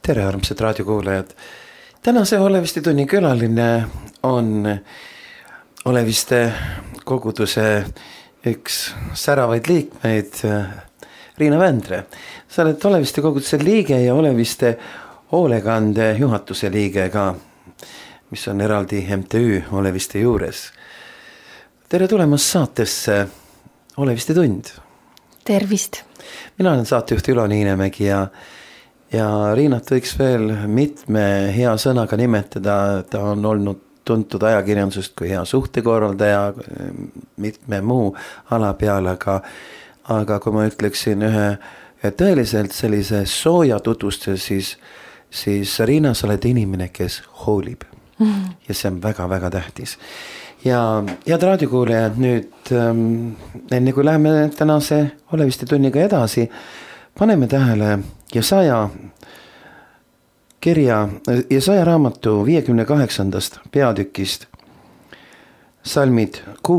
Tere, armsad raadiokuulajad. Tänase Oleviste tunni külaline on Oleviste koguduse üks säravaid liikmeid, Riina Vändre. Sa oled Oleviste koguduse liige ja Oleviste hoolekande juhatuse liige ka, mis on eraldi MTÜ Oleviste juures. Tere tulemast saatesse Oleviste tund. Tervist. Mina olen saatejuht Ülo Niinemägi ja Riinat võiks veel mitme hea sõnaga nimetada. Ta on olnud tuntud ajakirjandusest kui hea suhtekorraldaja, mitme muu ala peale, aga kui ma ütleksin ühe tõeliselt sellise sooja tutvustuse, siis Riina, sa oled inimene, kes hoolib. Ja see on väga-väga tähtis. Ja head raadiokuulajad, nüüd enne kui läheme tänase Oleviste tunniga edasi, paneme tähele Jesaja raamatu 58. peatükist salmid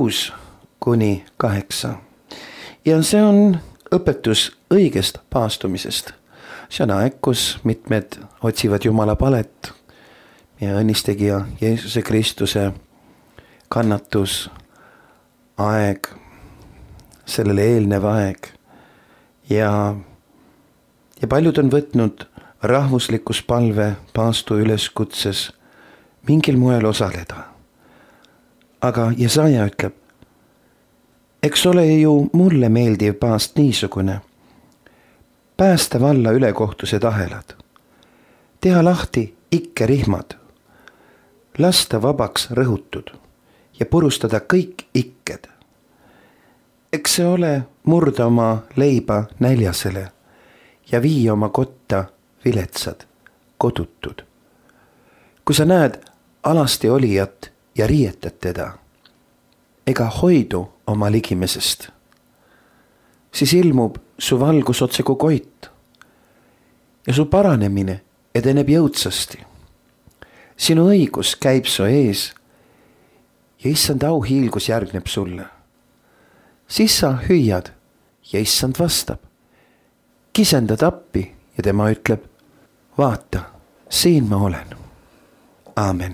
6-8. Ja see on õpetus õigest paastumisest. See on aeg, kus mitmed otsivad Jumala palet ja õnnistegija Jeesuse Kristuse kannatus aeg, sellele eelnev aeg ja paljud on võtnud rahvuslikus palve paastu üleskutses mingil moel osaleda. Aga Jesaja ütleb, eks ole ju mulle meeldiv paast niisugune, päästa valla ülekohtused ahelad, teha lahti ikke rihmad, lasta vabaks rõhutud ja purustada kõik ikked. Eks see ole murda oma leiba näljasele ja vii oma kotta viletsad, kodutud. Kui sa näed alasti olijat ja riietad teda, ega hoidu oma ligimesest, siis ilmub su valgus otse kui koit ja su paranemine edeneb jõudsasti. Sinu õigus käib su ees ja issand auhiilgus järgneb sulle. Siis sa hüüad ja issand vastab. Kisendad appi ja tema ütleb, vaata, siin ma olen. Aamen.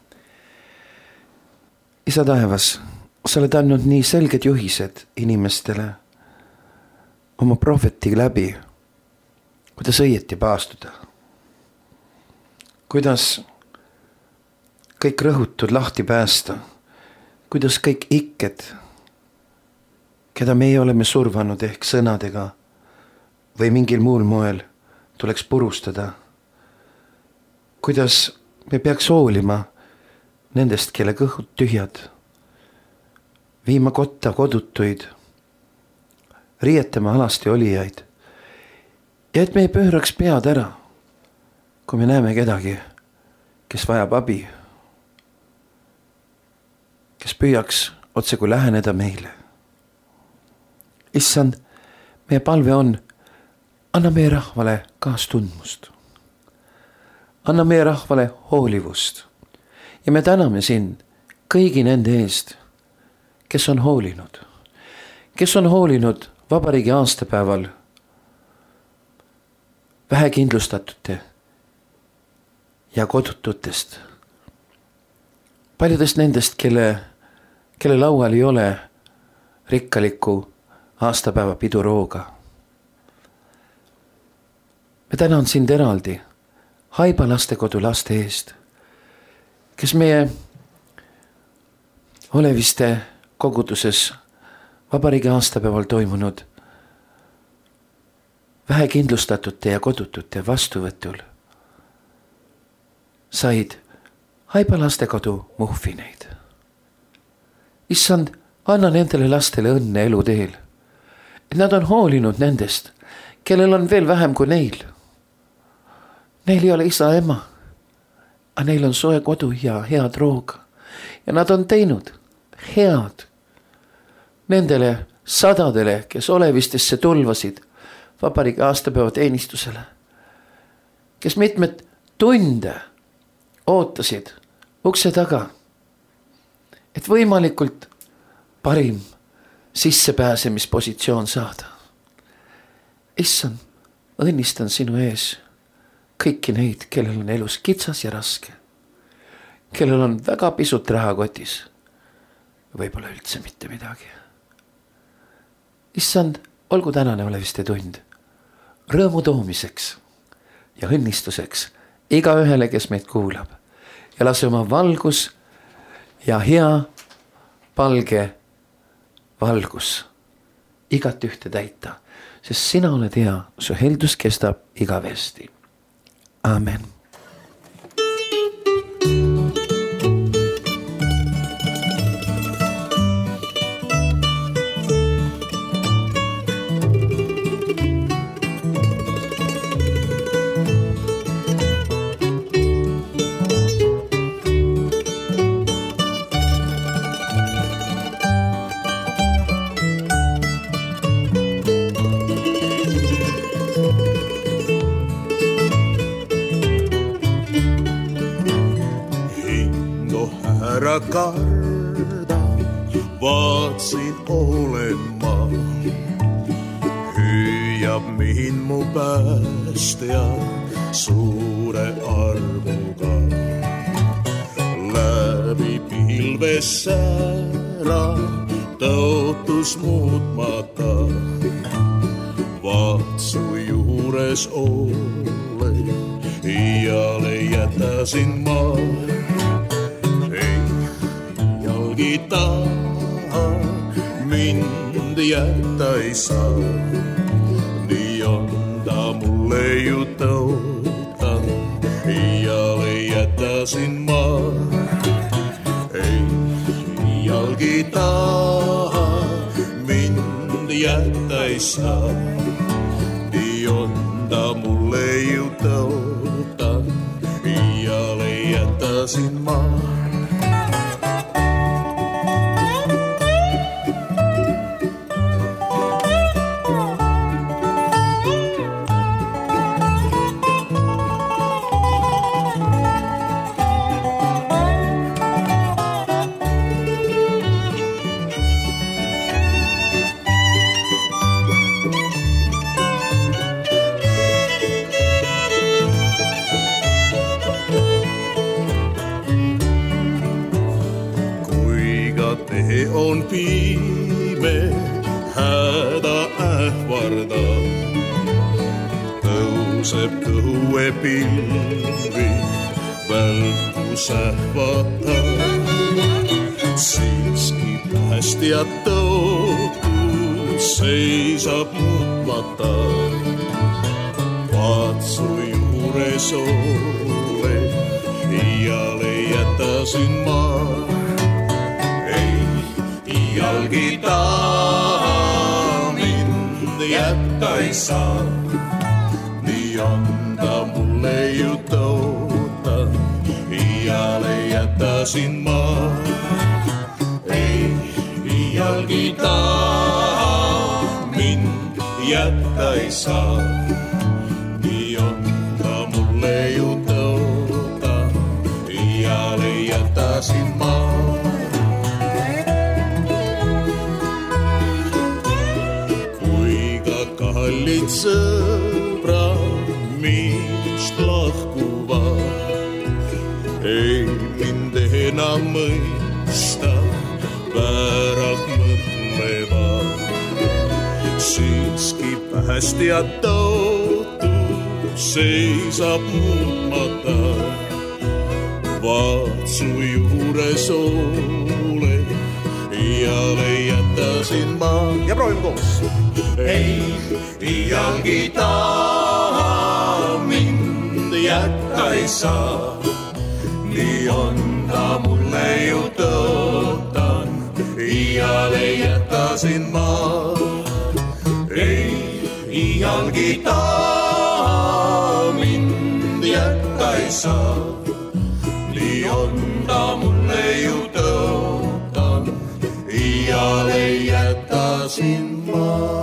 Isa taevas, sa oled andnud nii selged juhised inimestele oma prohveti läbi, kuidas õieti paastuda. Kuidas kõik rõhutud lahti päästa, kuidas kõik ikked, keda meie oleme survanud ehk sõnadega või mingil muul moel tuleks purustada. Kuidas me peaks hoolima nendest, kelle kõhud tühjad, viima kotta kodutuid, riietama alasti olijaid ja et me ei pööraks pead ära, kui me näeme kedagi, kes vajab abi, kes püüaks otse kui läheneda meile. Issand, meie palve on, anna meie rahvale kaastundmust. Anna meie rahvale hoolivust. Ja me täname sind kõigi nende eest, kes on hoolinud. Kes on hoolinud vabariigi aastapäeval vähekindlustatute ja kodututest. Paljudest nendest, kelle laual ei ole rikkaliku aastapäeva pidurooga. Me tänan sind eraldi Haiba lastekodu laste eest, kes meie Oleviste koguduses vabariigi aastapäeval toimunud vähekindlustatute ja kodutute vastuvõtul said Haiba lastekodu muhvineid. Issand, anna nendele lastele õnne eluteel, et nad on hoolinud nendest, kellel on veel vähem kui neil. Neil ei ole isa ema, aga neil on soe kodu ja head rooga. Ja nad on teinud head nendele sadadele, kes Olevistesse tulvasid vabariigi aastapäeva teenistusele, kes mitmed tunde ootasid ukse taga, et võimalikult parim sissepääsemispositsioon saada. Issand, õnnistan sinu ees kõiki neid, kellel on elus kitsas ja raske, kellel on väga pisut raha kotis, võib-olla üldse mitte midagi. Issand, olgu tänane oleviste tund rõõmu toomiseks ja õnnistuseks igaühele, kes meid kuulab, ja lase oma valgus ja hea palge valgus igat ühte täita, sest sina oled hea, su heldus kestab igavesti. Amen. Ära karda, vaatsin olen ma. Hüüab mind mu päästja suure armuga. Läbi pilves säära tõotus muutmata. Vaat su juures olen, iiale jätäsin ma. Taha mind jätta ei saa, nii on ta mulle ju tõotanud, iiale jätäsin ma. Ei iialgi taha mind jätta ei saa, nii on ta mulle ju tõotanud, iiale jätäsin ma. On piime, häda ähvarda, tõuseb kõue pilvi, välkus ähvata. Siiski päästja tõotus seisab muutmata. Vaat su juures olen, iiale jätäsin ma. Iialgi taha mind jätta ei saa, nii on ta mulle ju tõotanud, iiale jätäsin ma. Ei iialgi taha mind jätta ei saa, nii on ta mulle ju tõotanud, iiale jätäsin ma. Kallid sõbrad minust lahkuvad, ei mind enam mõista, vääralt mõtlevad. Siiski päästja tõotus seisab muutmata. Vaat su juures olen, iiale jätäsin ma. Ja proovime koos. Ei iialgi taha mind jätta ei saa, nii on ta mulle ju tõotanud, iiale jätäsin ma. Ei iialgi taha mind jätta ei saa, nii on ta mulle ju tõotanud, iiale jätäsin ma.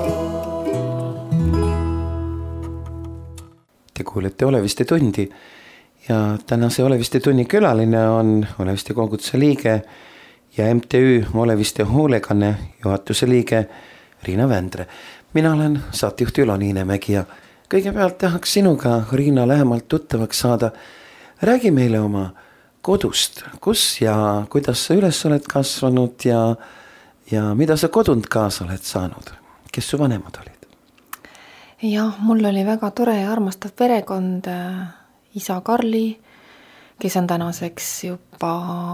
Te kuulete Oleviste tundi ja tänase Oleviste tunni külaline on Oleviste koguduse liige ja MTÜ Oleviste hoolekanne juhatuse liige Riina Vändre. Mina olen saatejuht Ülo Niinemägi ja kõigepealt tahaks sinuga, Riina, lähemalt tuttavaks saada. Räägi meile oma kodust, kus ja kuidas sa üles oled kasvanud ja mida sa kodunt kaasa oled saanud? Kes su vanemad olid? Jah, mul oli väga tore ja armastav perekond, isa Karli, kes on tänaseks juba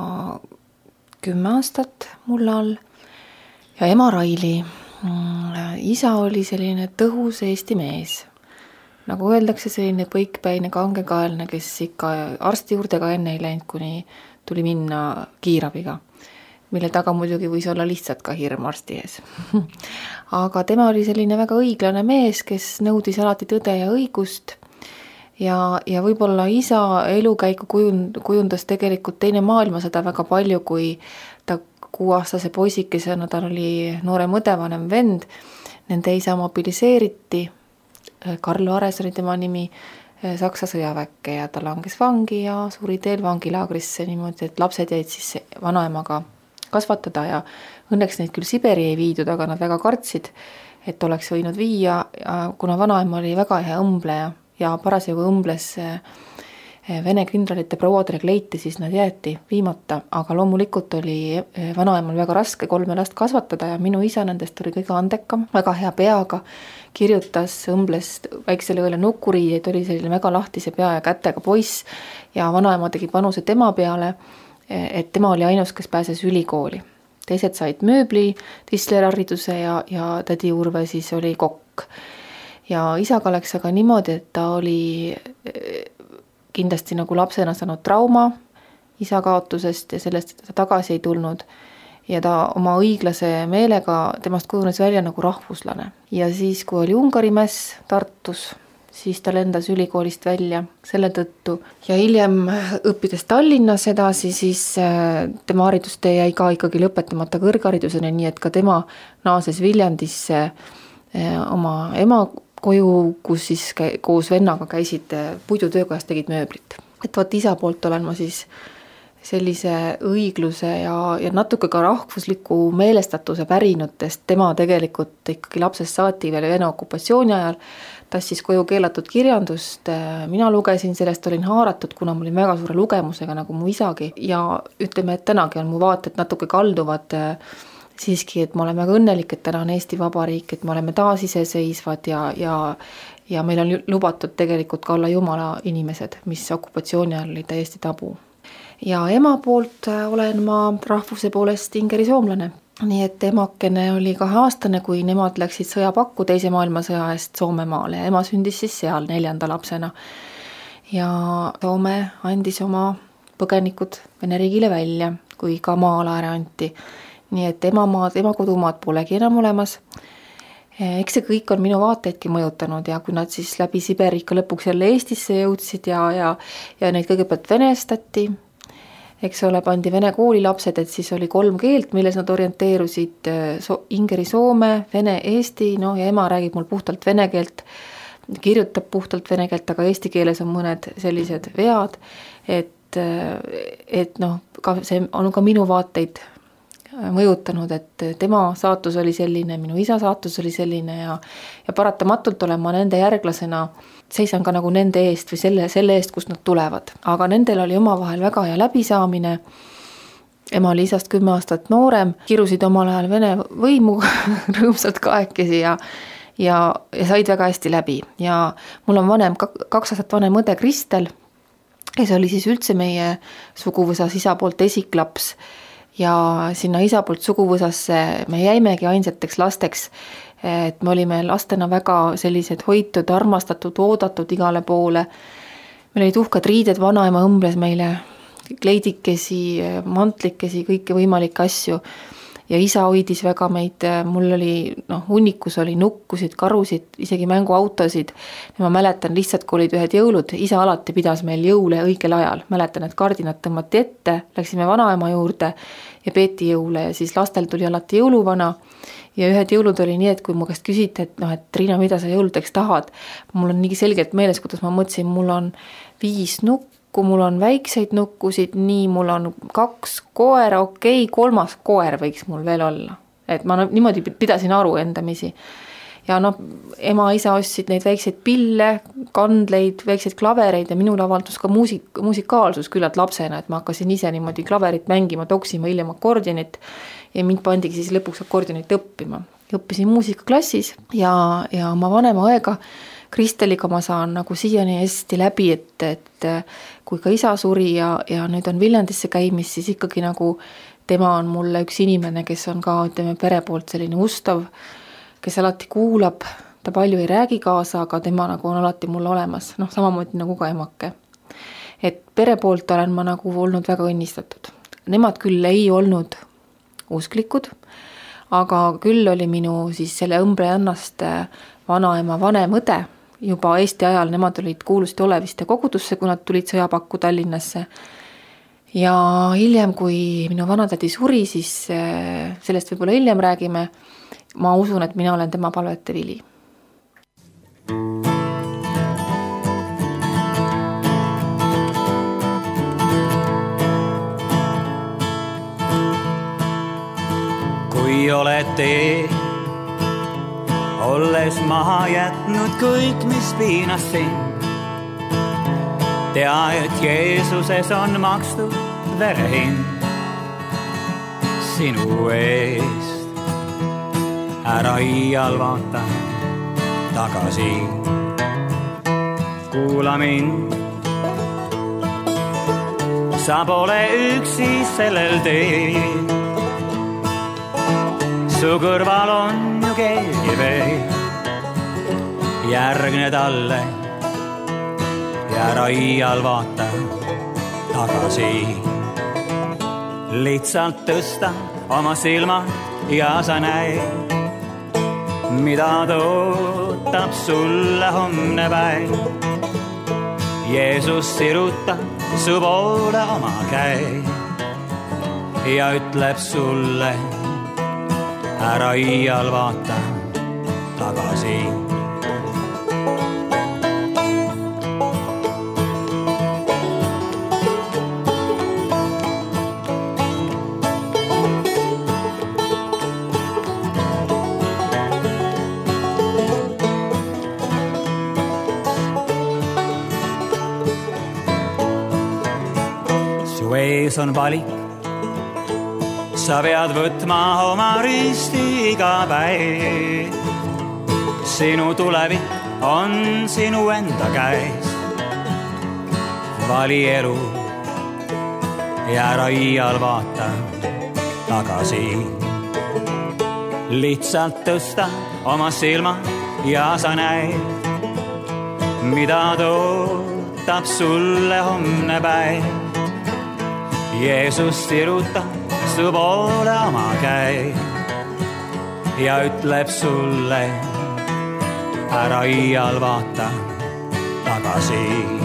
10 aastat mul all, ja ema Raili. Isa oli selline tõhus Eesti mees. Nagu öeldakse, selline põikpäine, kangekaelne, kes ikka arsti juurde ka enne ei läinud, kuni tuli minna kiirabiga, mille taga muidugi võis olla lihtsalt ka hirm arsti ees. Aga tema oli selline väga õiglane mees, kes nõudis alati tõde ja õigust ja võib-olla isa elukäiku kujundas tegelikult teine maailmasõda väga palju, kui ta 6-aastase poisikesena, ta oli noorem õdevanem vend, nende isa mobiliseeriti, Karl Ares oli tema nimi, Saksa sõjaväkke ja ta langes vangi ja suri teel vangilaagrisse niimoodi, et lapsed jäid siis vanaemaga kasvatada ja õnneks neid küll Siberi ei viidud, aga nad väga kartsid, et oleks võinud viia, kuna vanaema oli väga hea õmbleja ja parasjagu õmbles Vene kindralite prouadele kleiti, siis nad jäeti viimata, aga loomulikult oli vanaemal väga raske 3 last kasvatada ja minu isa nendest oli kõige andekam, väga hea peaga, kirjutas, õmbles väiksele õele nukuriideid, oli selline väga lahtise pea ja kätega poiss ja vanaema tegi panuse tema peale, et tema oli ainus, kes pääses ülikooli. Teised said mööbli, tislerarriduse ja tädi Urve siis oli kokk. Ja isaga läks aga niimoodi, et ta oli kindlasti nagu lapsena saanud trauma isa kaotusest ja sellest, et ta tagasi ei tulnud. Ja ta oma õiglase meelega, temast kujunes välja nagu rahvuslane. Ja siis, kui oli Ungari mäss Tartus, siis ta lendas ülikoolist välja selle tõttu. Ja hiljem õppides Tallinnas edasi, siis tema haridustee jäi ka ikkagi lõpetamata kõrgharidusena, nii et ka tema naases Viljandisse oma ema koju, kus siis koos vennaga käisid puidutöökojas, tegid mööblit. Et võt isa poolt olen ma siis sellise õigluse ja natuke ka rahvusliku meelestatuse pärinutest. Tema tegelikult ikkagi lapsest saati veel Vene okupatsiooni ajal tassis koju keelatud kirjandust. Mina lugesin, sellest olin haaratud, kuna ma olin väga suure lugemusega nagu mu isagi. Ja ütleme, et tänagi on mu vaated natuke kalduvad siiski, et ma olen väga õnnelik, et täna on Eesti Vabariik, et me oleme taasiseseisvad ja meil on lubatud tegelikult ka olla jumala inimesed, mis okupatsiooni ajal oli täiesti tabu. Ja ema poolt olen ma rahvuse poolest ingeri soomlane. Nii et emakene oli 2-aastane, kui nemad läksid sõjapakku teise maailmasõja eest Soomemaale ja ema sündis siis seal 4. lapsena. Ja Soome andis oma põgenikud Vene riigile välja, kui ka maalaare anti. Nii et ema kodumaad polegi enam olemas. Eks see kõik on minu vaateidki mõjutanud ja kui nad siis läbi Siberi ikka lõpuks jälle Eestisse jõudsid ja neid kõigepealt venestati, eks ole, pandi vene kooli lapsed, et siis oli 3 keelt, milles nad orienteerusid, ingeri, soome, vene, eesti, no ja ema räägib mul puhtalt vene keelt, kirjutab puhtalt vene keelt, aga eesti keeles on mõned sellised vead, et noh, see on ka minu vaateid mõjutanud, et tema saatus oli selline, minu isa saatus oli selline ja paratamatult olen ma nende järglasena, seisan ka nagu nende eest või selle eest, kust nad tulevad. Aga nendel oli omavahel väga hea läbisaamine. Ema oli isast 10 aastat noorem, kirusid omal ajal Vene võimu rõõmsalt kahekesi ja said väga hästi läbi. Ja mul on 2 aastat vanem õde Kristel, kes oli siis üldse meie suguvõsas isa poolt esiklaps. Ja sinna isa poolt suguvõsasse me jäimegi ainsateks lasteks, et me olime lastena väga sellised hoitud, armastatud, oodatud igale poole. Meil olid uhked riided, vanaema õmbles meile kleidikesi, mantlikesi, kõiki võimalikke asju. Ja isa hoidis väga meid, mul oli, hunnikus oli nukkusid, karusid, isegi mänguautosid. Ja ma mäletan lihtsalt, kui olid ühed jõulud, isa alati pidas meil jõule õigel ajal. Mäletan, et kardinad tõmmati ette, läksime vanaema juurde ja peeti jõule ja siis lastel tuli alati jõuluvana. Ja ühed jõulud oli nii, et kui mu käest küsiti, et Riina, mida sa jõuludeks tahad? Mul on nii selgelt meeles, kuidas ma mõtlesin, mul on 5 nukku, mul on väikseid nukkusid, nii mul on 2 koera, 3. koer võiks mul veel olla. Et ma niimoodi pidasin aru endamisi. ja ema-isa ostsid neid väikseid pille, kandleid, väikseid klavereid ja minul avaldus ka musikaalsus küllalt lapsena, et ma hakkasin ise niimoodi klaverit mängima, toksima hiljem akordionit ja mind pandigi siis lõpuks akordionit õppima. Õppisin muusikaklassis ja oma vanema õega Kristeliga ma saan nagu siiani hästi läbi, et kui ka isa suri ja nüüd on Viljandisse käimis, siis ikkagi nagu tema on mulle üks inimene, kes on ka, ütleme, pere poolt selline ustav, kes alati kuulab, ta palju ei räägi kaasa, aga tema nagu on alati mulle olemas, samamoodi nagu ka emake. Et pere poolt olen ma nagu olnud väga õnnistatud. Nemad küll ei olnud usklikud, aga küll oli minu siis selle Õmbrejannast vanaema vanem õde, juba Eesti ajal nemad olid kuulusti Oleviste kogudusse, kui nad tulid sõjapakku Tallinnasse. Ja hiljem, kui minu vanatädi suri, siis sellest võib-olla hiljem räägime, ma usun, et mina olen tema palvete vili. Kui oled tee, olles maha jätnud kõik, mis piinas sind. Tea, et Jeesuses on makstud verehind sinu eest. Ära iial vaata tagasi, kuula mind. Sa pole üksi sellel teel, su kõrval on ju keegi veel. Järgne talle ja ära iial vaata tagasi. Lihtsalt tõsta oma silmad ja sa näed, mida tootab sulle homne päev. Jeesus sirutab su poole oma käe ja ütleb sulle, ära iial vaata tagasi. Su ees on valik, sa pead võtma oma risti iga päev. Sinu tulevik on sinu enda käes. Vali elu ja ära iial vaata tagasi. Lihtsalt tõsta oma silmad ja sa näed, mida tootab sulle homne päev. Jeesus sirutab su poole oma käe ja ütleb sulle, ära iial vaata tagasi.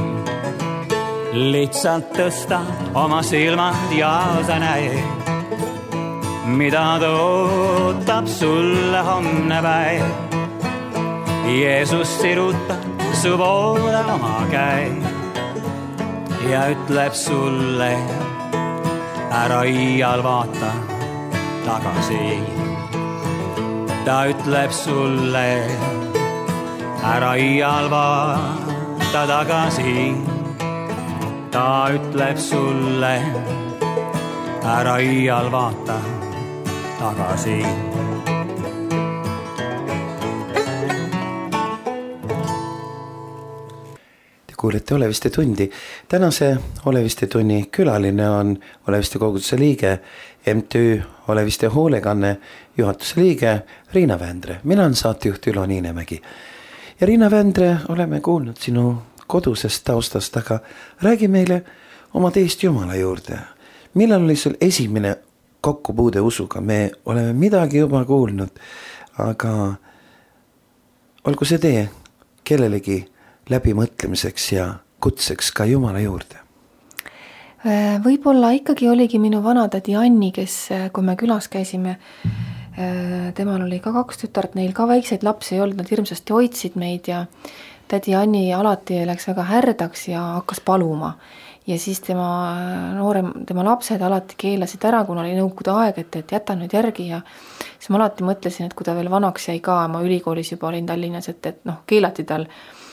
Lihtsalt tõsta oma silmad ja sa näed, mida tootab sulle homne päev. Jeesus sirutab su poole oma käe ja ütleb sulle, ära iial vaata tagasi. Ta ütleb sulle, ära iial vaata tagasi. Ta ütleb sulle, ära iial vaata tagasi. Kuulete Oleviste tundi. Tänase Oleviste tunni külaline on Oleviste koguduse liige, MTÜ Oleviste hoolekanne juhatuse liige Riina Vändre. Mina olen saatejuht Ülo Niinemägi. Ja Riina Vändre, oleme kuulnud sinu kodusest taustast, aga räägi meile oma teist Jumala juurde. Millal oli sul esimene kokkupuude usuga? Me oleme midagi juba kuulnud, aga olgu see tee kellelegi läbimõtlemiseks ja kutseks ka Jumala juurde? Võib-olla ikkagi oligi minu vanatädi Anni, kes, kui me külas käisime, temal oli ka 2 tütart, neil ka väikseid lapsi ei olnud, nad hirmsasti hoidsid meid ja tädi Anni alati läks väga härdaks ja hakkas paluma. Ja siis tema lapsed alati keelasid ära, kuna oli nõukude aeg, et jäta nüüd järgi ja siis ma alati mõtlesin, et kui ta veel vanaks jäi ka, ma ülikoolis juba olin Tallinnas, et keelati tal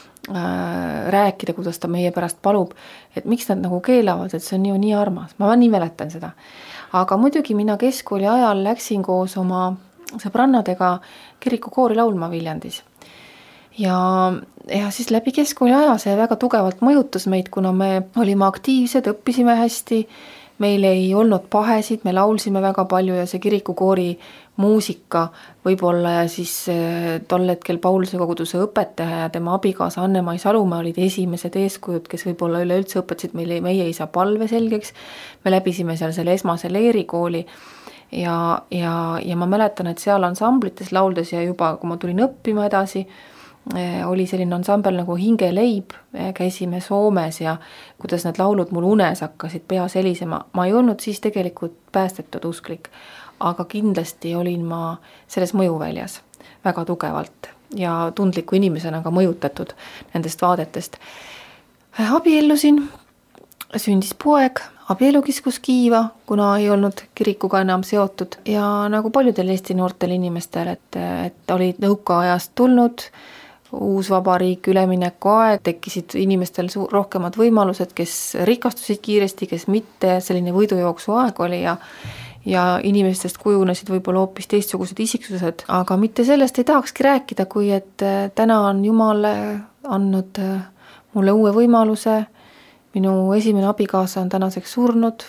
rääkida, kuidas ta meie pärast palub, et miks nad nagu keelavad, et see on ju nii armas, ma nii mäletan seda. Aga muidugi mina keskkooli ajal läksin koos oma sõbrannadega kirikukoori laulma Viljandis. Ja siis läbi keskkooli aja see väga tugevalt mõjutas meid, kuna me olime aktiivsed, õppisime hästi, meil ei olnud pahesid, me laulsime väga palju ja see kirikukoori muusika võib-olla ja siis tol hetkel Pauluse koguduse õpetaja ja tema abikaasa Anne-Mai Salumäe olid esimesed eeskujud, kes võib-olla üleüldse õpetasid meie isa palve selgeks. Me läbisime seal selle esmase leerikooli ja ma mäletan, et seal ansamblites lauldes ja juba, kui ma tulin õppima edasi, oli selline ansambel nagu Hingeleib, käisime Soomes ja kuidas need laulud mul unes hakkasid peas helisema. Ma ei olnud siis tegelikult päästetud usklik, aga kindlasti olin ma selles mõjuväljas väga tugevalt ja tundliku inimesena ka mõjutatud nendest vaadetest. Abiellusin, sündis poeg, abielu kiskus kiiva, kuna ei olnud kirikuga enam seotud ja nagu paljudel Eesti noortel inimestel, et olid nõukaajast tulnud, uus vabariik, ülemineku aeg, tekkisid inimestel rohkemad võimalused, kes rikastusid kiiresti, kes mitte, selline võidujooksu aeg oli ja inimestest kujunesid võib-olla hoopis teistsugused isiksused, aga mitte sellest ei tahakski rääkida, kui et täna on Jumal andnud mulle uue võimaluse, minu esimene abikaasa on tänaseks surnud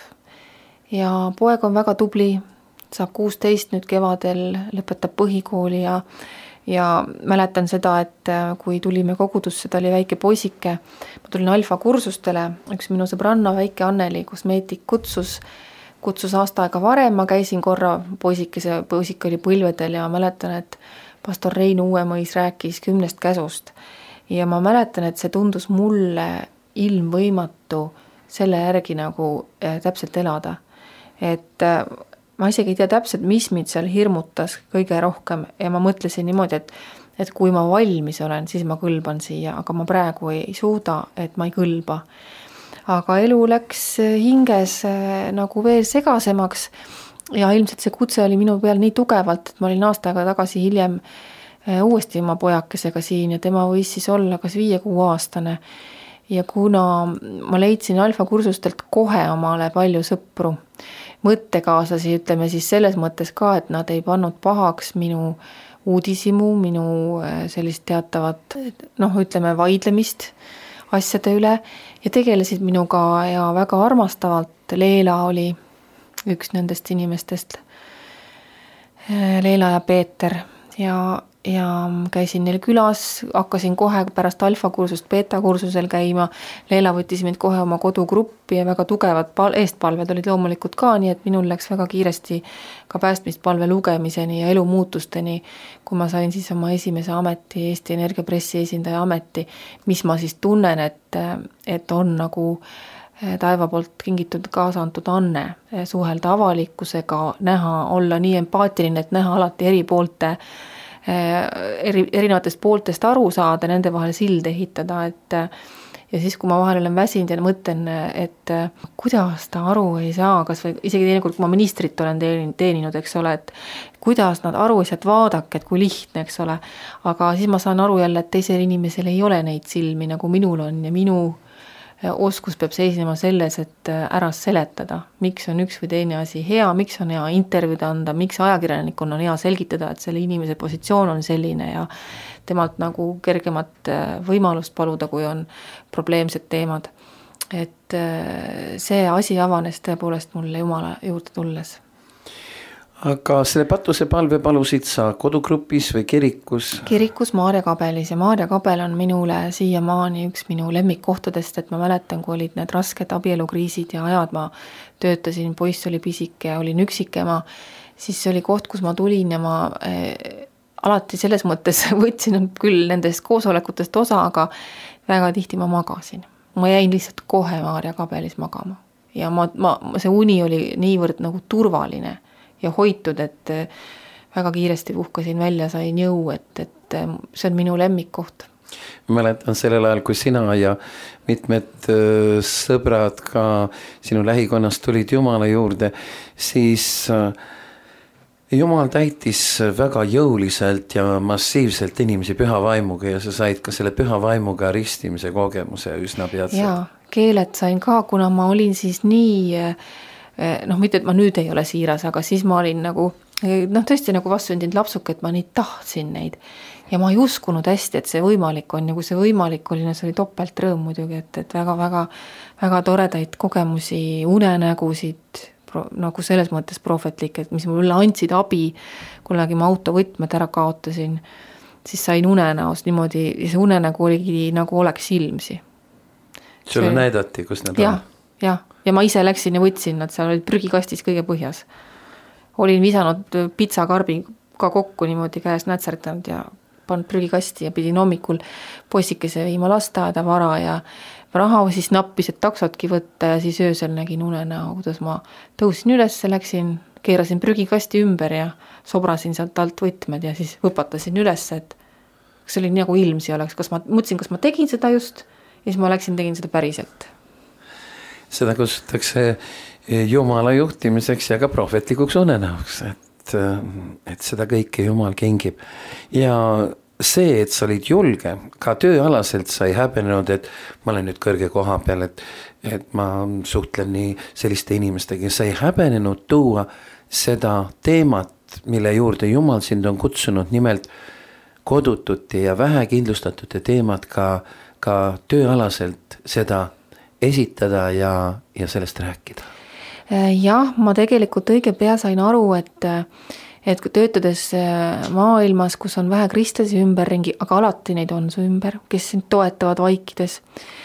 ja poeg on väga tubli, saab 16 nüüd kevadel, lõpetab põhikooli ja mäletan seda, et kui tulime kogudusse, ta oli väike poisike, ma tulin alfa kursustele, üks minu sõbranna väike Anneli, kosmeetik kutsus aasta aega varem, ma käisin korra, poisik oli põlvedel ja mäletan, et pastor Rein Uuemõis rääkis 10 käsust ja ma mäletan, et see tundus mulle ilmvõimatu selle järgi nagu täpselt elada, et ma isegi ei tea täpselt, mis mind seal hirmutas kõige rohkem ja ma mõtlesin niimoodi, et kui ma valmis olen, siis ma kõlban siia, aga ma praegu ei suuda, et ma ei kõlba. Aga elu läks hinges nagu veel segasemaks ja ilmselt see kutse oli minu peal nii tugevalt, et ma olin aasta aega tagasi hiljem uuesti oma pojakesega siin ja tema võis siis olla kas 5-6 aastane. Ja kuna ma leidsin alfa kursustelt kohe omale palju sõpru, mõttekaaslasi, ütleme siis selles mõttes ka, et nad ei pannud pahaks minu uudisimu, minu sellist teatavat, ütleme vaidlemist asjade üle ja tegelesid minuga ja väga armastavalt. Leela oli üks nendest inimestest, Leela ja Peeter ja käisin neil külas, hakkasin kohe pärast alfa kursust beta kursusel käima. Leela võttis mind kohe oma kodugruppi ja väga tugevad eestpalved olid loomulikult ka, nii et minul läks väga kiiresti ka päästmispalve lugemiseni ja elu muutusteni, kui ma sain siis oma esimese ameti, Eesti Energia pressi esindaja ameti, mis ma siis tunnen, et on nagu taeva poolt kingitud kaasa antud anne, suhelda avalikkusega, näha, olla nii empaatiline, et näha alati erinevatest pooltest aru saada, nende vahel silde ehitada, ja siis, kui ma vahel olen väsinud ja mõtlen, et kuidas ta aru ei saa, kas või isegi teinekord, kui ma ministrit olen teeninud, eks ole, et kuidas nad aru ei saa, et vaadake, et kui lihtne, eks ole, aga siis ma saan aru jälle, et teisel inimesel ei ole neid silmi, nagu minul on ja minu oskus peab seisnema selles, et ära seletada, miks on üks või teine asi hea, miks on hea intervjuud anda, miks ajakirjanikul on hea selgitada, et selle inimese positsioon on selline ja temalt nagu kergemat võimalust paluda, kui on probleemsed teemad. Et see asi avanes tõepoolest mulle Jumala juurde tulles. Aga selle patuse palve palusid sa kodugrupis või kirikus? Kirikus Maarja Kabelis ja Maarja Kabel on minule siiamaani üks minu lemmikkohtadest, et ma mäletan, kui olid need rasked abielukriisid ja ajad, ma töötasin, poiss oli pisike ja olin üksikema, siis see oli koht, kus ma tulin ja ma alati selles mõttes võtsin küll nendest koosolekutest osa, aga väga tihti ma magasin. Ma jäin lihtsalt kohe Maarja Kabelis magama ja see uni oli niivõrd nagu turvaline ja hoitud, et väga kiiresti puhkasin välja, sain jõu, et see on minu lemmikkoht. Mäletan sellel ajal, kui sina ja mitmed sõbrad ka sinu lähikonnast tulid Jumala juurde, siis Jumal täitis väga jõuliselt ja massiivselt inimesi püha vaimuga ja sa said ka selle püha vaimuga ristimise kogemuse üsna peatselt. Jaa, keelet sain ka, kuna ma olin siis nii, mitte et ma nüüd ei ole siiras, aga siis ma olin nagu, tõesti nagu vastsündinud lapsuke, et ma nii tahtsin neid. Ja ma ei uskunud hästi, et see võimalik on ja kui see võimalik oli, see oli topelt rõõm muidugi, et väga toredaid kogemusi, unenägusid, nagu selles mõttes prohvetlik, et mis mulle andsid abi, kunagi ma autovõtmed ära kaotasin, siis sain unenäos niimoodi, ja see unenägu oligi nagu oleks silmsi. Sulle näidati, kus nad on? Ja ma ise läksin ja võtsin nad, seal olid prügikastis kõige põhjas. Olin visanud pitsakarbi ka kokku niimoodi käes nätserdanud ja pannud prügikasti ja pidin hommikul poisikese viima lasteaeda vara ja raha siis nappis, et taksotki võtta ja siis öösel nägin unenäo, kuidas ma tõusin üles, läksin, keerasin prügikasti ümber ja sobrasin sealt alt võtmed ja siis võpatasin üles, et see oli nagu ilmsi oleks, kas ma tegin seda just ja siis ma tegin seda päriselt. Seda kasutatakse Jumala juhtimiseks ja ka prohvetlikuks unenäoks, et seda kõike Jumal kingib. Ja see, et sa olid julge, ka tööalaselt sa ei häbenenud, et ma olen nüüd kõrge koha peal, et ma suhtlen nii selliste inimestega, sa ei häbenenud tuua seda teemat, mille juurde Jumal sind on kutsunud, nimelt kodutute ja vähekindlustatute teemat ka tööalaselt seda esitada ja sellest rääkida. Jah, ma tegelikult õige pea sain aru, et kui töötades maailmas, kus on vähe kristlasi ümberringi, aga alati neid on su ümber, kes sind toetavad vaikides.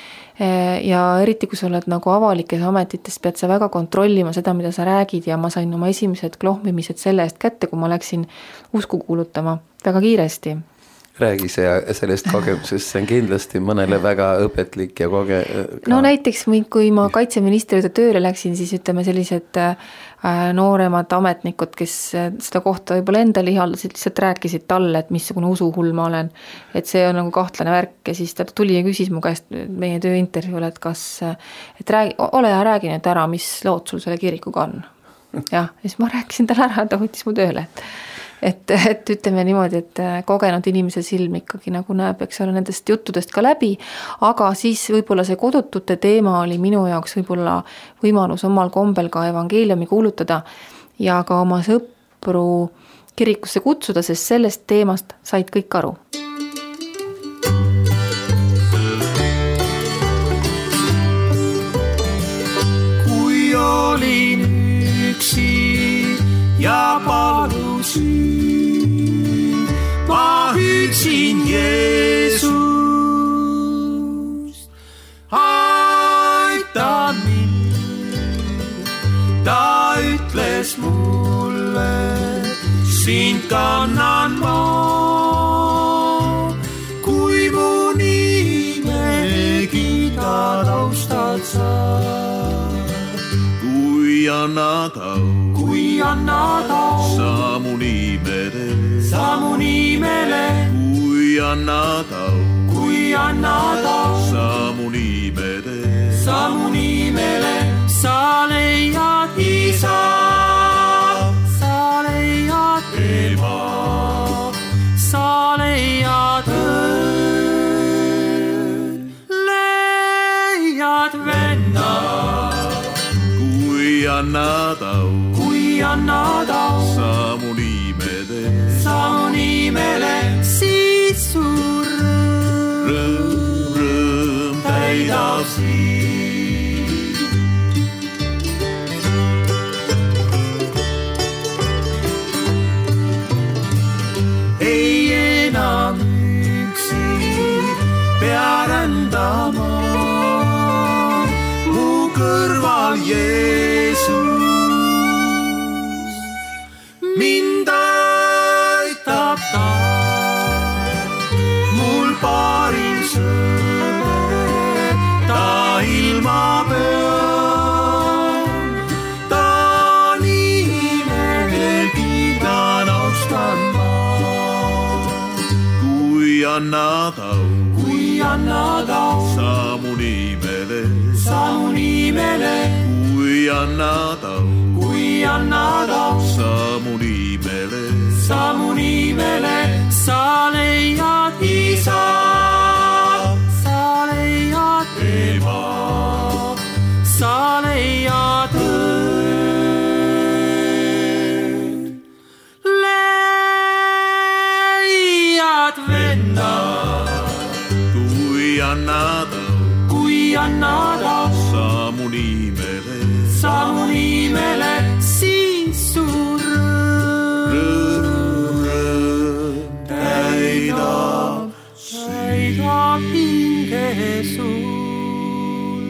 Ja eriti, kui sa oled nagu avalikes ametites, pead sa väga kontrollima seda, mida sa räägid ja ma sain oma esimesed klohmimised selle eest kätte, kui ma läksin usku kuulutama väga kiiresti. Räägi sellest kogemusest, see on kindlasti mõnele väga õpetlik ja No näiteks, kui ma kaitseministride tööle läksin, siis ütleme sellised nooremad ametnikud, kes seda kohta võib-olla endale ihaldasid, lihtsalt rääkisid talle, et missugune usuhull ma olen. Et see on nagu kahtlane värk ja siis ta tuli ja küsis mu käest meie tööintervjuule, et ole ja räägi nüüd ära, mis lood sul selle kirikuga on. Ja siis ma rääkisin talle ära, ta võttis mu tööle. Et ütleme niimoodi, et kogenud inimese silm ikkagi nagu näeb, eks ole, nendest juttudest ka läbi, aga siis võib-olla see kodutute teema oli minu jaoks võib-olla võimalus omal kombel ka evangeeliumi kuulutada ja ka oma sõpru kirikusse kutsuda, sest sellest teemast said kõik aru. Kui olin üksi ja palusin, ma hüüdsin Jeesust, aita mind. Ta ütles mulle, sind kannan ma, kui mu nime kiidad, austad sa. Kui annad au, sa mu nimele, kui annad au, sa mu nimele, sa leiad isa, sa leiad ema, sa leiad leiad venna. Kui annad au, sa mu nimele, siis su rõõm täidab siin. Ei enam üksi pea rändama, mu kõrval Jeesus. Mind aitab ta, mul parim sõber, ta ilma peal, ta nimel kiidan, austan ma. Kui annad au, sa mu nimele, kui annad au, sa mu nimele, mu nimele, sa leiad isa, sa leiad ema, sa leiad õed, leiad venna, kui annad au, sa mu nimele, siis su rõõm täidab hinge sul.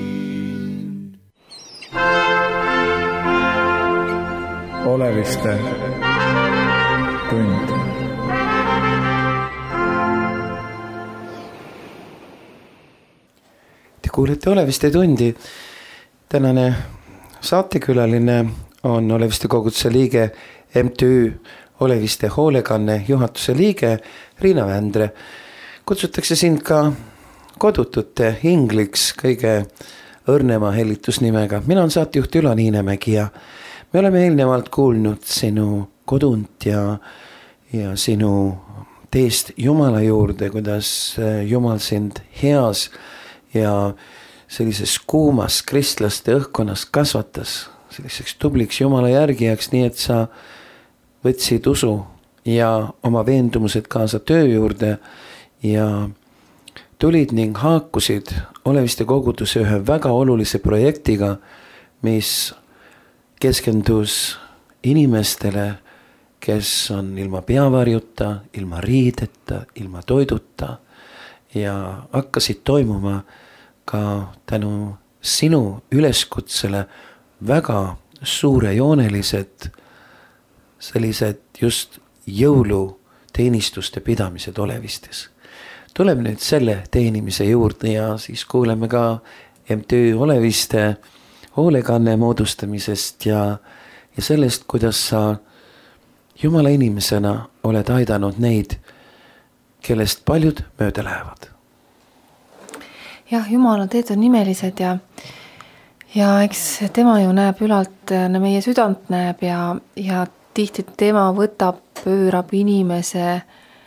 Oleviste tund. Te kuulete Oleviste tundi. Tänane saatekülaline on Oleviste koguduse liige, MTÜ Oleviste hoolekanne juhatuse liige Riina Vändre. Kutsutakse sind ka kodutute ingliks kõige õrnema hellitusnimega. Mina on saatejuht Ülo Niinemägi ja me oleme eelnevalt kuulnud sinu kodunt ja sinu teest Jumala juurde, kuidas Jumal sind heas ja sellises kuumas kristlaste õhkkonnas kasvatas selliseks tubliks Jumala järgijaks, nii et sa võtsid usu ja oma veendumused kaasa töö juurde ja tulid ning haakusid Oleviste koguduse ühe väga olulise projektiga, mis keskendus inimestele, kes on ilma peavarjuta, ilma riideta, ilma toiduta ja hakkasid toimuma ka tänu sinu üleskutsele väga suurejoonelised sellised just jõuluteenistuste pidamised Olevistes. Tuleme nüüd selle teenimise juurde ja siis kuuleme ka MTÜ Oleviste hoolekanne moodustamisest ja sellest, kuidas sa Jumala inimesena oled aidanud neid, kellest paljud mööda lähevad. Jah, Jumala teed on nimelised ja eks tema ju näeb ülalt, meie südant näeb ja tihti tema pöörab inimese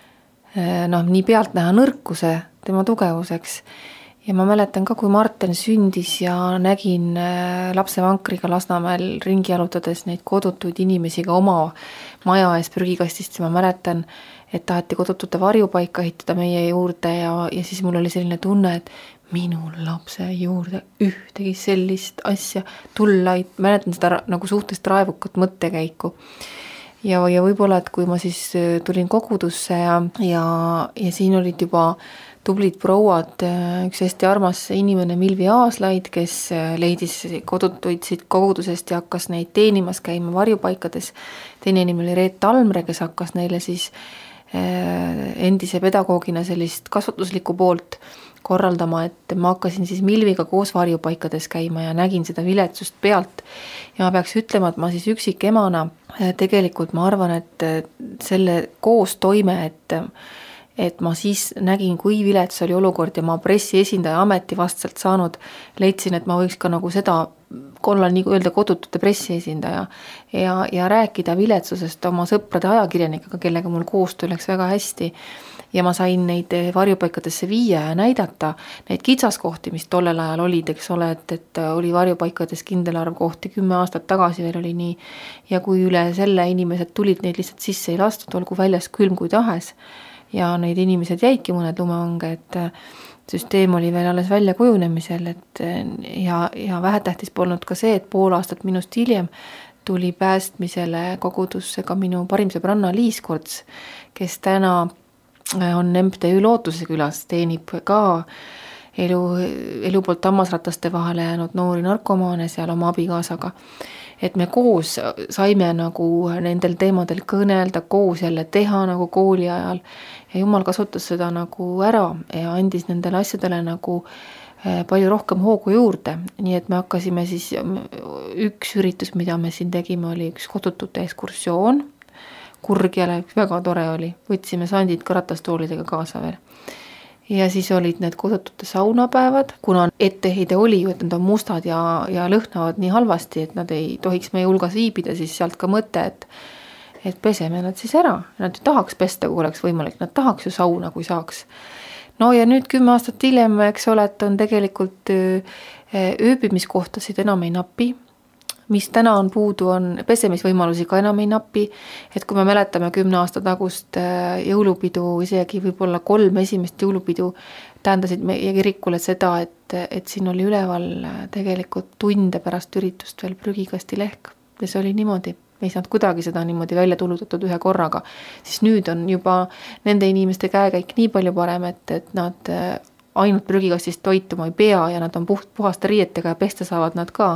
nii pealtnäha nõrkuse tema tugevuseks. Ja ma mäletan ka, kui Marten sündis ja nägin lapsevankriga Lasnamäel ringi jalutades neid kodutuid inimesi ka oma maja ees prügikastist. Ma mäletan, et taheti kodutute varjupaika ehitada meie juurde ja siis mul oli selline tunne, et minu lapse juurde ühtegi sellist asja tulla. Mäletan seda nagu suhteliselt raevukat mõttekäiku. Ja võib-olla, et kui ma siis tulin kogudusse ja siin olid juba tublid prouad, üks hästi armas inimene Milvi Aaslaid, kes leidis kodutuid siit kogudusest ja hakkas neid teenimas käima varjupaikades. Teine inimene oli Reet Talmre, kes hakkas neile siis endise pedagoogina sellist kasvatuslikku poolt korraldama, et ma hakkasin siis Milviga koos varjupaikades käima ja nägin seda viletsust pealt. Ja ma peaks ütlema, et ma siis üksik emana tegelikult ma arvan, et selle koos toime, et ma siis nägin, kui vilets oli olukord ja ma pressi esindaja ameti vastselt saanud, leidsin, et ma võiks ka nagu seda olla nii öelda kodutute pressi esindaja ja rääkida viletsusest oma sõprade ajakirjanikega, kellega mul koostöö läks väga hästi. Ja ma sain neid varjupaikadesse viia ja näidata neid kitsaskohti, mis tollel ajal olid, eks ole, et oli varjupaikades kindel arv kohti 10 aastat tagasi veel oli nii. Ja kui üle selle inimesed tulid, neid lihtsalt sisse ei lastud, olgu väljas külm kui tahes. Ja neid inimesed jäidki mõned lumevange, et süsteem oli veel alles välja kujunemisel, ja vähetähtis polnud ka see, et pool aastat minust hiljem tuli päästmisele kogudusse ka minu parim sõbranna Liis Korts, kes täna on MTÜ Lootuse külas, teenib ka elu poolt hammasrataste vahele jäänud noori narkomaane seal oma abikaasaga. Et me koos saime nagu nendel teemadel kõnelda, koos jälle teha nagu kooli ajal ja Jumal kasutas seda nagu ära ja andis nendele asjadele nagu palju rohkem hoogu juurde. Nii et me hakkasime siis, üks üritus, mida me siin tegime, oli üks kodutute ekskursioon Kurgjale, väga tore oli. Võtsime sandid ka ratastoolidega kaasa veel. Ja siis olid need kodutute saunapäevad, kuna etteheide oli ju, et nad on mustad ja lõhnavad nii halvasti, et nad ei tohiks meie hulgas viibida, siis sealt ka mõte, et peseme nad siis ära. Nad ju tahaks pesta, kui oleks võimalik, nad tahaks ju sauna, kui saaks. No ja nüüd 10 aastat hiljem, eks ole, et on tegelikult ööbimiskohtasid enam ei napi. Mis täna on puudu, on pesemisvõimalusi ka enam ei napi, et kui me mäletame 10 aasta tagust jõulupidu, isegi võib-olla 3 esimest jõulupidu tähendasid meie kirikule seda, et siin oli üleval tegelikult tunde pärast üritust veel prügikasti lehk ja see oli niimoodi, me ei saanud kuidagi seda niimoodi välja tulutatud ühe korraga, siis nüüd on juba nende inimeste käekäik nii palju parem, et nad ainult prügikastist toituma ei pea ja nad on puhaste riietega ja pesta saavad nad ka.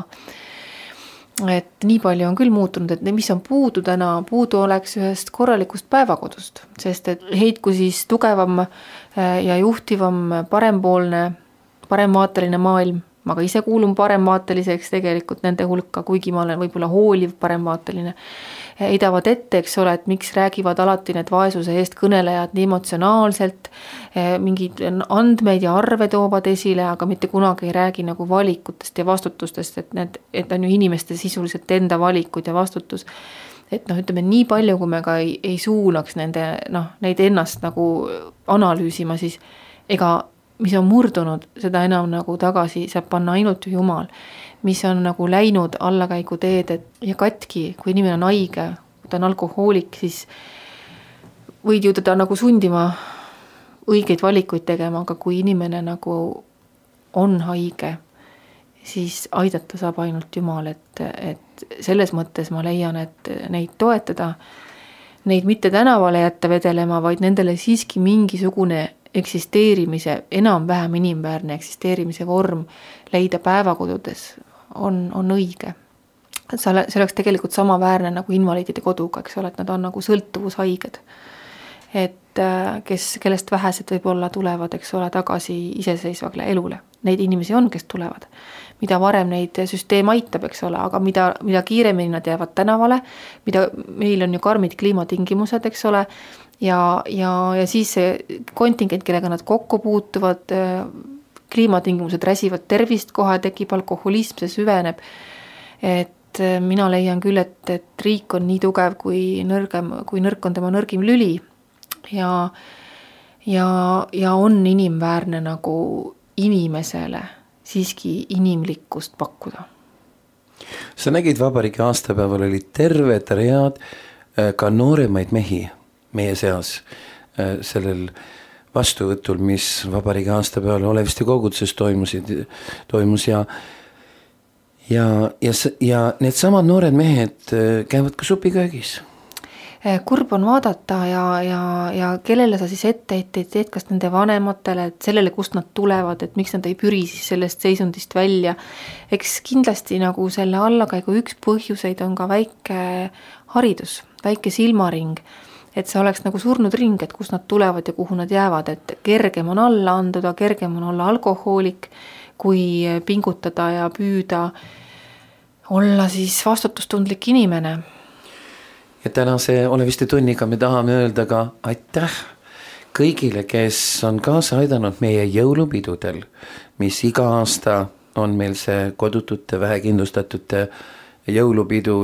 Et nii palju on küll muutunud, et mis on puudu täna, puudu oleks ühest korralikust päevakodust, sest et heitku siis tugevam ja juhtivam paremvaateline maailm, ma ka ise kuulun paremvaateliseks tegelikult nende hulka, kuigi ma olen võib-olla hooliv paremvaateline, heidavad ette, eks ole, et miks räägivad alati need vaesuse eest kõnelejad nii emotsionaalselt, mingid andmeid ja arve toovad esile, aga mitte kunagi ei räägi nagu valikutest ja vastutustest, et on ju inimeste sisuliselt enda valikud ja vastutus. Et ütleme nii palju, kui me ka ei suunaks neid ennast nagu analüüsima, siis ega mis on murdunud, seda enam nagu tagasi saab panna ainult Jumal. Mis on nagu läinud allakäigu teed ja katki, kui inimene on haige, kui ta on alkohoolik, siis võid ju teda nagu sundima õigeid valikuid tegema, aga kui inimene nagu on haige, siis aidata saab ainult Jumal, et selles mõttes ma leian, et neid toetada, neid mitte tänavale jätta vedelema, vaid nendele siiski mingisugune eksisteerimise, enam-vähem inimväärne eksisteerimise vorm leida päevakodudes on õige. See oleks tegelikult sama väärne nagu invaliidide koduga, eks ole, et nad on nagu sõltuvushaiged. Et kellest vähesed võib-olla tulevad, eks ole, tagasi iseseisvale elule. Neid inimesi on, kes tulevad. Mida varem neid süsteem aitab, eks ole, aga mida kiiremini nad jäävad tänavale, meil on ju karmid kliimatingimused, eks ole, ja siis see kontingent, kellega nad kokku puutuvad, kliimatingimused räsivad tervist kohe, tekib alkoholism, see süveneb. Et mina leian küll, et riik on nii tugev, kui nõrk on tema nõrgim lüli ja on inimväärne nagu inimesele siiski inimlikkust pakkuda. Sa nägid vabariigi aastapäeval oli terved read ka nooremaid mehi meie seas sellel vastuvõtul, mis vabariigi aastapäeval Oleviste koguduses toimus ja need samad noored mehed käivad ka supiköögis. Kurb on vaadata ja kellele sa siis ette teed, kas nende vanematele, et sellele, kust nad tulevad, et miks nad ei püri siis sellest seisundist välja. Eks kindlasti nagu selle allakäigu üks põhjuseid on ka väike haridus, väike silmaring, et see oleks nagu surnud ring, et kust nad tulevad ja kuhu nad jäävad, et kergem on alla anduda, kergem on olla alkohoolik, kui pingutada ja püüda olla siis vastutustundlik inimene. Ja tänase Oleviste tunniga me tahame öelda ka aitäh kõigile, kes on kaasa aidanud meie jõulupidudel, mis iga aasta on meil see kodutute vähekindlustatute jõulupidu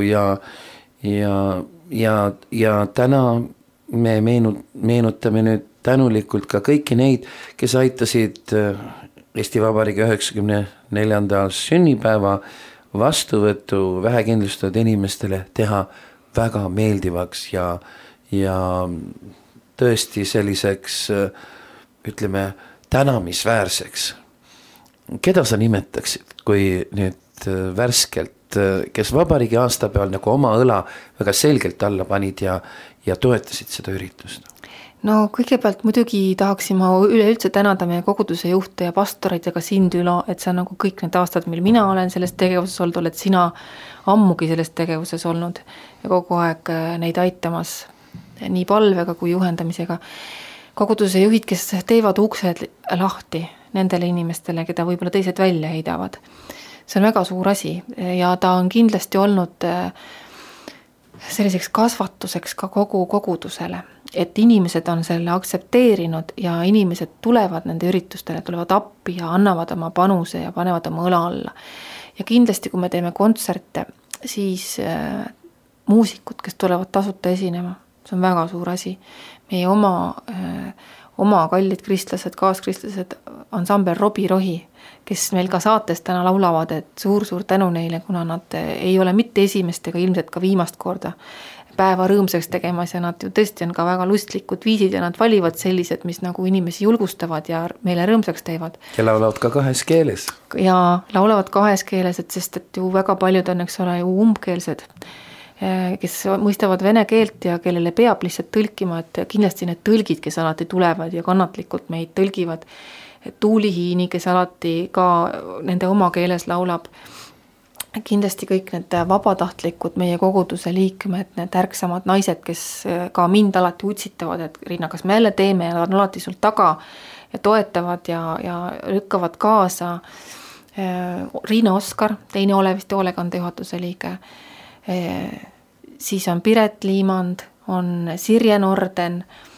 ja täna me meenutame nüüd tänulikult ka kõiki neid, kes aitasid Eesti Vabariigi 94. sünnipäeva vastuvõttu vähekindlustatud inimestele teha väga meeldivaks ja tõesti selliseks, ütleme, tänamisväärseks. Keda sa nimetaksid, kui nüüd värskelt, kes vabariigi aastapäeval nagu oma õla väga selgelt alla panid ja toetasid seda üritust? No kõigepealt muidugi tahaksin ma üleüldse tänada meie koguduse juhte ja pastoreid ja ka sind, Ülo, et sa nagu kõik need aastad, mil mina olen selles tegevuses olnud, oled sina ammugi selles tegevuses olnud ja kogu aeg neid aitamas nii palvega kui juhendamisega. Koguduse juhid, kes teevad uksed lahti nendele inimestele, keda võib-olla teised välja heidavad. See on väga suur asi ja ta on kindlasti olnud selliseks kasvatuseks ka kogu kogudusele, et inimesed on selle aktsepteerinud ja inimesed tulevad nende üritustele, tulevad appi ja annavad oma panuse ja panevad oma õla alla. Ja kindlasti, kui me teeme kontserte, siis muusikud, kes tulevad tasuta esinema. See on väga suur asi. Meie oma kallid kristlased, kaaskristlased, ansambel Robi Rohi, kes meil ka saates täna laulavad, et suur tänu neile, kuna nad ei ole mitte esimest ega ilmselt ka viimast korda päeva rõõmsaks tegemas ja nad ju tõesti on ka väga lustlikud viisid ja nad valivad sellised, mis nagu inimesi julgustavad ja meile rõõmsaks teevad. Ja laulavad ka 2 keeles. Ja laulavad 2 keeles, sest et ju väga paljud on, eks ole, ju umbkeelsed, kes mõistavad vene keelt ja kellele peab lihtsalt tõlkima, et kindlasti need tõlgid, kes alati tulevad ja kannatlikult meid tõlgivad, Tuuli Hiini, kes alati ka nende oma keeles laulab, kindlasti kõik need vabatahtlikud meie koguduse liikmed, need ärksamad naised, kes ka mind alati utsitavad, et Riina, kas me jälle teeme ja on alati sul taga ja toetavad ja lükkavad kaasa. Riina Oskar, teine Oleviste hoolekande juhatuse liige. Siis on Piret Liimand, on Sirje Norden,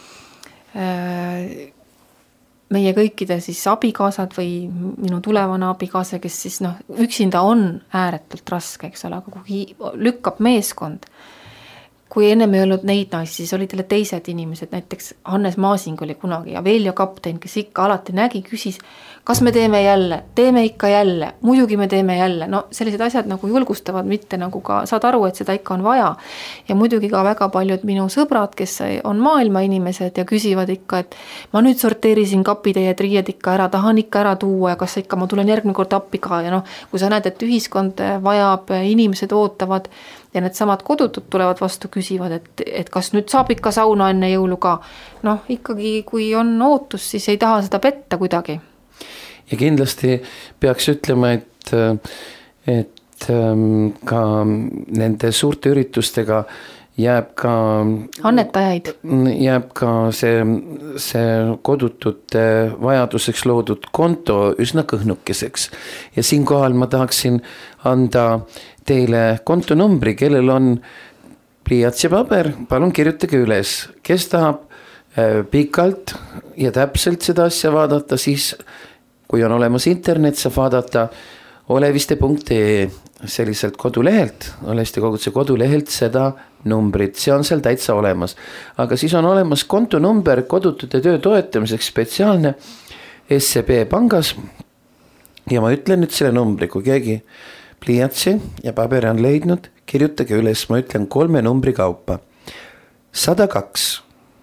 meie kõikide siis abikaasad või minu tulevane abikaasa, kes siis üksinda on ääretult raske, eks ole, aga kui lükkab meeskond, kui ennem ei olnud neid naisi, siis olid teised inimesed, näiteks Hannes Maasing oli kunagi ja Veljo Kaptein, kes ikka alati nägi, küsis, kas me teeme jälle, teeme ikka jälle, muidugi me teeme jälle, no sellised asjad nagu julgustavad, mitte nagu ka saad aru, et seda ikka on vaja ja muidugi ka väga paljud minu sõbrad, kes on maailma inimesed ja küsivad ikka, et ma nüüd sorteerisin kapiteed, riied ikka ära, tahan ikka ära tuua ja kas ikka ma tulen järgmine kord appi ka ja kui sa näed, et ühiskond vajab, inimesed ootavad ja need samad kodutud tulevad vastu, küsivad, et kas nüüd saab ikka sauna enne jõulu ka. Ikkagi kui on ootus, siis ei taha seda petta kuidagi. Ja kindlasti peaks ütlema, et ka nende suurte üritustega jääb ka annetajaid. Jääb ka see kodutute vajaduseks loodud konto üsna kõhnukeseks. Ja siinkohal ma tahaksin anda teile kontonumbri, kellel on pliiats ja paber, palun kirjutage üles. Kes tahab pikalt ja täpselt seda asja vaadata, siis kui on olemas internet, saab vaadata oleviste.ee selliselt kodulehelt, Oleviste koguduse kodulehelt seda numbrit, see on seal täitsa olemas. Aga siis on olemas kontonumber kodutute töö toetamiseks spetsiaalne SEB pangas ja ma ütlen nüüd selle numbri, kui keegi pliiatsi ja paberi on leidnud, kirjutage üles, ma ütlen 3 numbri kaupa. 102,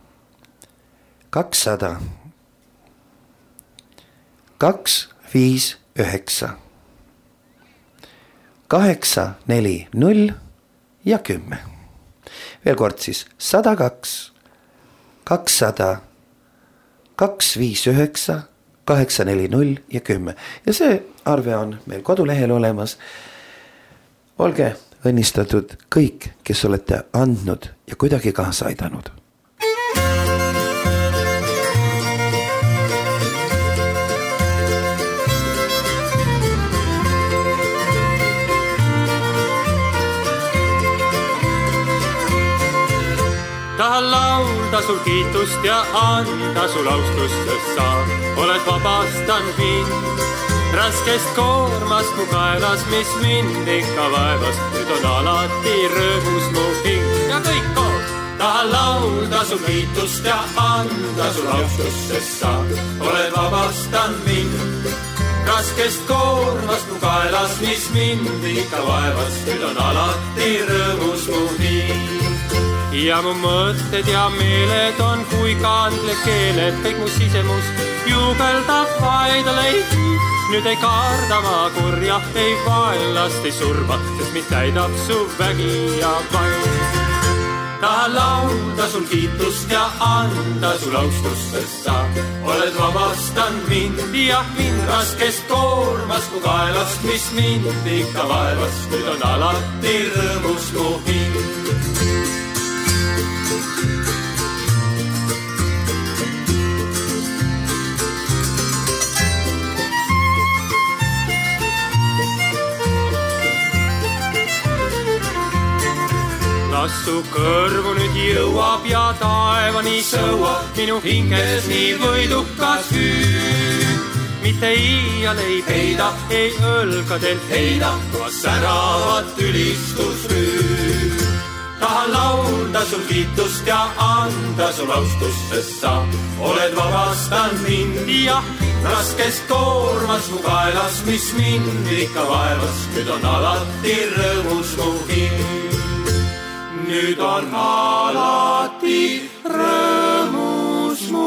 200, 259, 840 ja 10. Veel kord siis 102, 200, 259, 840 ja 10. Ja see arve on meil kodulehel olemas. Olge õnnistatud kõik, kes olete andnud ja kuidagi kaasa aidanud. Tahan laulda sul kiitust ja anda sul austust, sest sa oled vabastanud mind raskest koormast mu kaelas, mis mind ikka vaevas. Nüüd on alati rõõmus mu hing ja kõik koos. Tahan laulda sul kiitust ja anda sul austust, sest sa oled vabastanud mind raskest koormast mu kaelas, mis mind ikka vaevas. Nüüd on alati rõõmus mu hing. Ja mu mõtted ja meeled on kui kandle keeled, kõik mu sisemus juubeldab vaidleid. Nüüd ei karda ma kurja, ei vaenlast, ei surma, sest mind täidab su vägi ja vaid. Tahan laulda sul kiitust ja anda sul austust, sest sa oled vabastanud mind ja mind raskest koormast mu kaelast, mis mind ikka vaevas. Nüüd on alati rõõmus mu hing. Kas su kõrvu nüüd jõuab ja taevani sõuab minu hinges nii võidukas hüüd. Mitte iial ei peida, ei õlgadelt heida, kas säravat ülistusrüüd. tahan laulda sul kiitust ja anda sul austust, sest sa oled vabastanud mind. Jah, raskest koormas mu kaelas, mis mind ikka vaevas, nüüd on alati rõõmus mu hing. Nüüd on alati rõõmus mu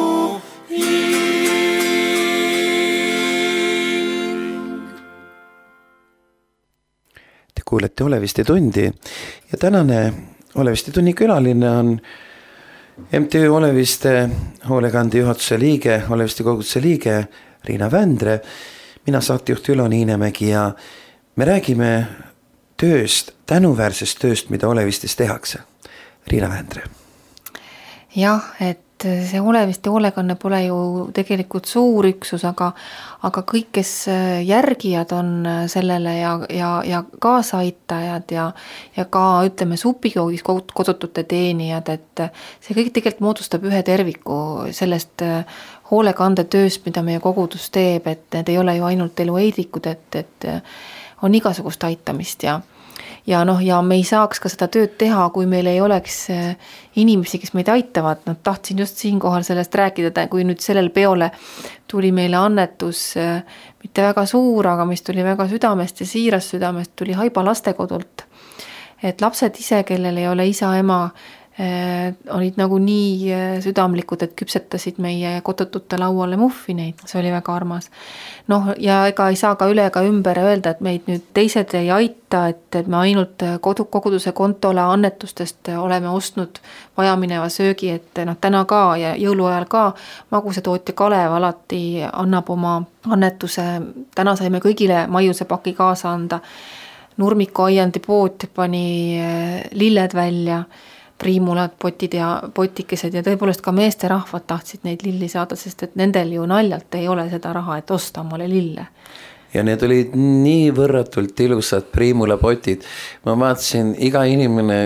Te kuulete Oleviste tundi ja tänane Oleviste tunni külaline on MTÜ Oleviste hoolekande juhatuse liige, Oleviste koguduse liige Riina Vändre, mina saatejuht Ülo Niinemägi ja me räägime tööst, tänuväärsest tööst, mida Olevistes tehakse. Riina Vändre. Jah, et see Oleviste hoolekanne pole ju tegelikult suur üksus, aga kõik, kes järgijad on sellele ja kaasaaitajad ja ka ütleme supikoogis kodutute teenijad, et see kõik tegelikult moodustab ühe terviku sellest hoolekandetööst, mida meie kogudus teeb, et need ei ole ju ainult elueidlikud, et on igasugust aitamist ja me ei saaks ka seda tööd teha, kui meil ei oleks inimesi, kes meid aitavad. Tahtsin just siinkohal sellest rääkida, kui nüüd sellel peole tuli meile annetus, mitte väga suur, aga mis tuli väga südamest ja siiras südamest, tuli Haiba lastekodult. Et lapsed ise, kellel ei ole isa, ema, olid nagu nii südamlikud, et küpsetasid meie kodutute lauale muffineid. See oli väga armas. Ja ega ei saa ka üle ega ümber öelda, et meid nüüd teised ei aita, et me ainult koguduse kontole annetustest oleme ostnud vajamineva söögi, et täna ka ja jõuluajal ka magusatootja Kalev alati annab oma annetuse. Täna saime kõigile maiusepaki kaasa anda. Nurmiku aiandi pood pani lilled välja, priimulad, potid ja potikesed ja tõepoolest ka meeste rahvad tahtsid neid lilli saada, sest et nendel ju naljalt ei ole seda raha, et osta omale lille. Ja need olid nii võrratult ilusad priimulapotid. Ma vaatasin, iga inimene,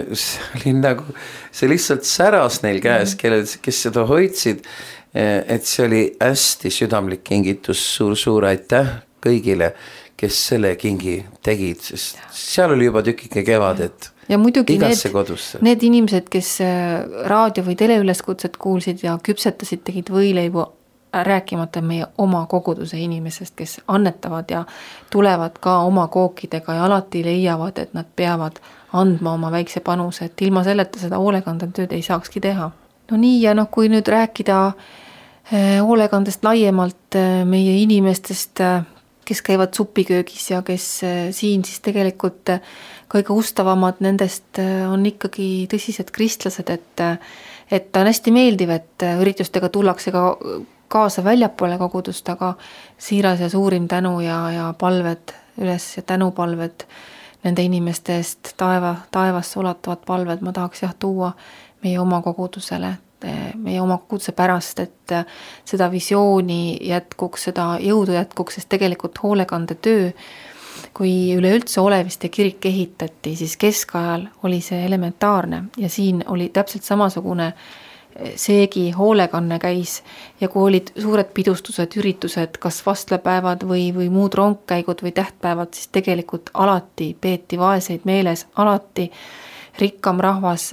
see lihtsalt säras neil käes, kes seda hoidsid, et see oli hästi südamlik kingitus, suur aitäh kõigile, kes selle kingi tegid, sest seal oli juba tükike kevadet. Ja muidugi need inimesed, kes raadio või teleüleskutset kuulsid ja küpsetasid, tegid võileibu, rääkimata meie oma koguduse inimesest, kes annetavad ja tulevad ka oma kookidega ja alati leiavad, et nad peavad andma oma väikse panuse, et ilma selleta seda hoolekandetööd ei saakski teha. Nii ja kui nüüd rääkida hoolekandest laiemalt meie inimestest, kes käivad supiköögis ja kes siin siis tegelikult kõige ustavamad nendest on ikkagi tõsised kristlased, et on hästi meeldiv, et üritustega tullakse ka kaasa väljapoole kogudust, aga siiras ja suurim tänu ja palved üles ja tänupalved nende inimeste eest, taevasse ulatuvad palved ma tahaks tuua meie oma kogudusele, meie oma koguduse pärast, et seda visiooni jätkuks, seda jõudu jätkuks, sest tegelikult hoolekandetöö, kui üleüldse Oleviste kirik ehitati, siis keskajal oli see elementaarne ja siin oli täpselt samasugune seegi hoolekanne käis ja kui olid suured pidustused, üritused, kas vastlapäevad või muud rongkäigud või tähtpäevad, siis tegelikult alati peeti vaeseid meeles, alati rikkam rahvas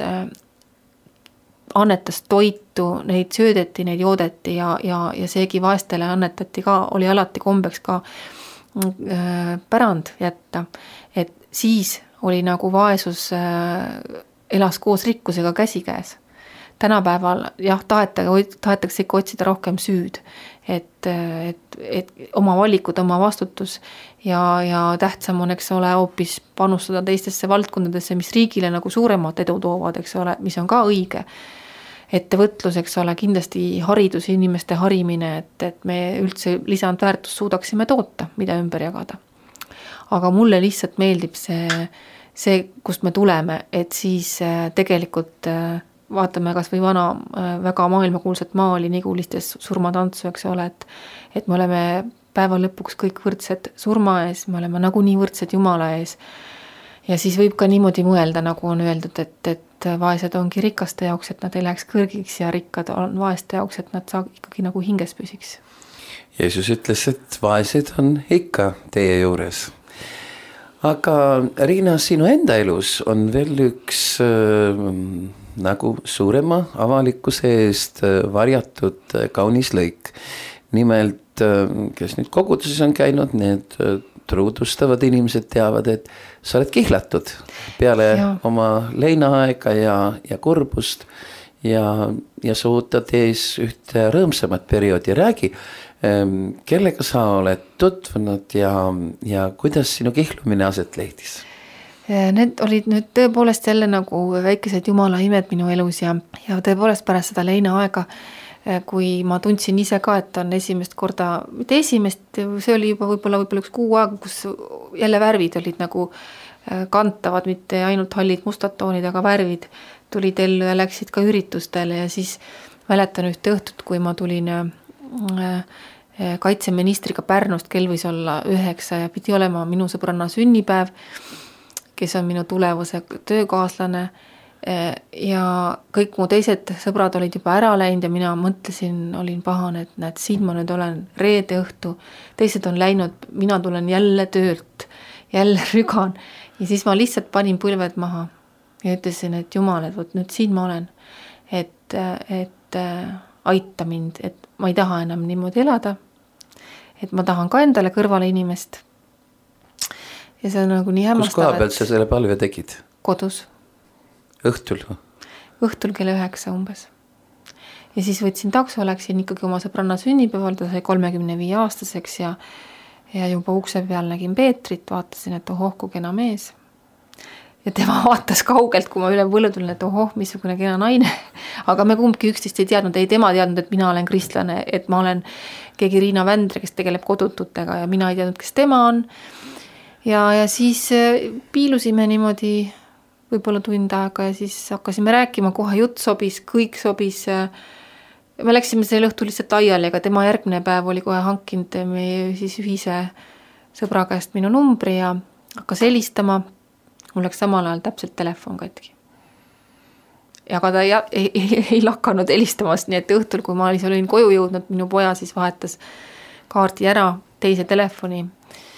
annetas toitu, neid söödeti, neid joodeti ja seegi vaestele annetati ka, oli alati kombeks ka pärand jätta, et siis oli nagu vaesus elas koos rikkusega käsikäes. Tänapäeval tahetakse ikka otsida rohkem süüd, et oma valikud, oma vastutus ja tähtsam on, eks ole, hoopis panustada teistesse valdkondadesse, mis riigile nagu suuremat edu toovad, eks ole, mis on ka õige. Ettevõtlus, eks ole, kindlasti haridus, inimeste harimine, et me üldse lisandväärtust suudaksime toota, mida ümber jagada. Aga mulle lihtsalt meeldib see, kust me tuleme, et siis tegelikult vaatame kas või vana väga maailmakuulsat maali Nigulistes surmatantsu, eks ole, et me oleme päeva lõpuks kõik võrdsed surma ees, me oleme nagunii võrdsed Jumala ees. Ja siis võib ka niimoodi mõelda, nagu on öeldud, et vaesed ongi rikaste jaoks, et nad ei läheks kõrgiks ja rikkad on vaeste jaoks, et nad ikkagi nagu hinges püsiks. Jeesus ütles, et vaesed on ikka teie juures. Aga Riina, sinu enda elus on veel üks nagu suurema avalikkuse eest varjatud kaunis lõik. Nimelt, kes nüüd koguduses on käinud, need truudustavad inimesed teavad, et sa oled kihlatud peale oma leinaaega ja kurbust ja sa ootad ees ühte rõõmsamat perioodi. Räägi, kellega sa oled tutvunud ja kuidas sinu kihlumine aset leidis? Need olid nüüd tõepoolest jälle nagu väikesed jumala imed minu elus ja tõepoolest pärast seda leinaaega, kui ma tundsin ise ka, et on esimest korda, mitte esimest, see oli juba võib-olla üks kuu aega, kus jälle värvid olid nagu kantavad, mitte ainult hallid mustad toonid, aga värvid tulid ellu ja läksid ka üritustele ja siis mäletan ühte õhtut, kui ma tulin kaitseministriga Pärnust, kell võis olla 9 ja pidi olema minu sõbranna sünnipäev, kes on minu tulevase töökaaslane ja kõik mu teised sõbrad olid juba ära läinud ja mina mõtlesin, olin pahane, et näed, siin ma nüüd olen reede õhtu, teised on läinud, mina tulen jälle töölt, jälle rügan ja siis ma lihtsalt panin põlved maha ja ütlesin, et jumal, et võt nüüd siin ma olen, et aita mind, et ma ei taha enam niimoodi elada, et ma tahan ka endale kõrvale inimest. Ja see on nagu nii hämmastav. Kus koha pealt sa selle palve tegid? Kodus. Õhtul? Õhtul kell 9 umbes. Ja siis võtsin takso, läksin ikkagi oma sõbranna sünnipäeval, ta sai 35-aastaseks ja juba ukse peal nägin Peetrit, vaatasin, et ohoh, kui kena mees. Ja tema vaatas kaugelt, kui ma üle põllu tulin, et ohoh, missugune kena naine. Aga me kumbki üksteist ei teadnud, ei tema teadnud, et mina olen kristlane, et ma olen keegi Riina Vändre, kes tegeleb kodututega ja mina ei teadnud, kes tema on. Ja siis piilusime niimoodi võib-olla tund aega ja siis hakkasime rääkima, kohe jutt sobis, kõik sobis. Me läksime selle õhtu lihtsalt aiali, aga tema järgmine päev oli kohe hankinud meie siis ühise sõbra käest minu numbri ja hakkas helistama. Mul läks samal ajal täpselt telefon katki. Ja aga ta ei lakanud helistamast, nii et õhtul, kui ma olin koju jõudnud, minu poja siis vahetas kaardi ära teise telefoni.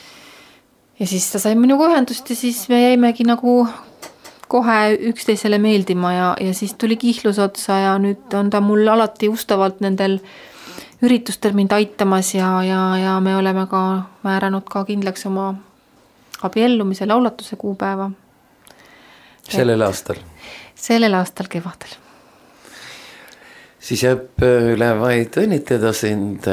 Ja siis ta sai minuga ühendust ja siis me jäimegi nagu kohe üksteisele meeldima ja siis tuli kihlus otsa ja nüüd on ta mul alati ustavalt nendel üritustel mind aitamas ja me oleme ka määranud ka kindlaks oma abiellumise laulatuse kuupäeva. Sellel aastal? Sellel aastal kevadel. Siis jääb üle vaid õnnitleda sind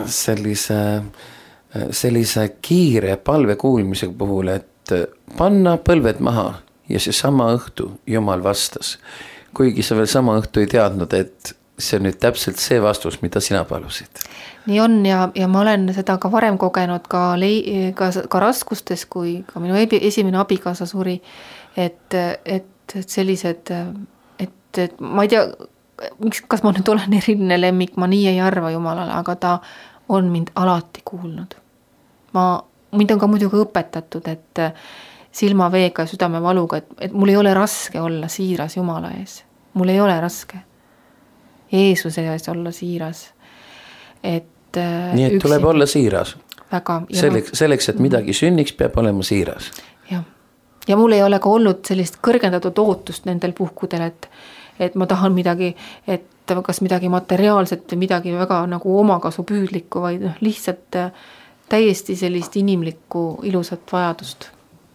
sellise kiire palve kuulmise puhul, et panna põlved maha ja see sama õhtu Jumal vastas. Kuigi sa veel sama õhtu ei teadnud, et see on nüüd täpselt see vastus, mida sina palusid. Nii on ja ma olen seda ka varem kogenud ka raskustes, kui ka minu esimene abikaasa suri, et sellised, et ma ei tea, kas ma nüüd olen eriline lemmik, ma nii ei arva Jumalale, aga ta on mind alati kuulnud. Mind on ka muidugi õpetatud, et silmaveega ja südamevaluga, et mul ei ole raske olla siiras Jumala ees. Mul ei ole raske Jeesuse ees olla siiras. Nii et tuleb olla siiras. Väga. Selleks, et midagi sünniks, peab olema siiras. Ja mul ei ole ka olnud sellist kõrgendatud ootust nendel puhkudel, et ma tahan midagi, et kas midagi materiaalset või midagi väga nagu omakasu püüdlikku, vaid lihtsalt täiesti sellist inimlikku ilusat vajadust.